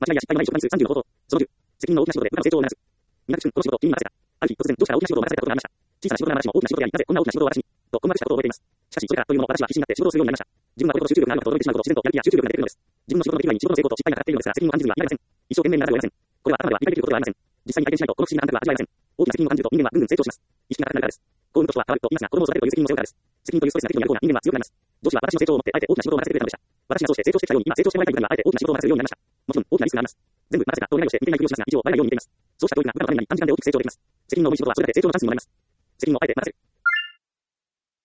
間違いや失敗のない職場にする30の方法。その10、責任の大きな仕事で部下の成長を促す。200春、この仕事を君に任せた。ある日、突然、上司から大きな仕事を任されたことがありました。小さな仕事ならまだしも大きな仕事であり、なぜこんな大きな仕事を私に、と困惑したことを覚えています。しかし、それからというのも私は必死になって仕事をするようになりました。自分はこれほど集中力があるのかと驚いてしまうほど自然とやる気や集中力が出てくるのです。自分の仕事の出来具合に仕事の成功と失敗がかかっているのですが、責任を感じずにはいられません。一生懸命にならざるを得ません。これは頭では理解できることではありません。実際に体験しないとこの不思議な感覚は味わえません。大きな責任を感じると人間はぐんぐん成長します。意識が高くなるからです。公務と人は変わると言いますが、子供を育てるという責任を背負うからです。責任というストレスな適度にやる方が人間は強くなります。上司は私の成長をもってあえて大きな仕事を任せてくれたのでした。私がそうして成長してきたように今成長してもらいたい部下にはあえて大きな仕事を任せるようになりました。もちろん大きなリスクがあります。全部任せたと願いをして見ていないふりをしますが、以上我々のように見ています。そうした教育が部下のためになり短時間で大きく成長できます。責任の重い仕事はそれだけ成長のチャンスにもなります。責任をあえて任せる。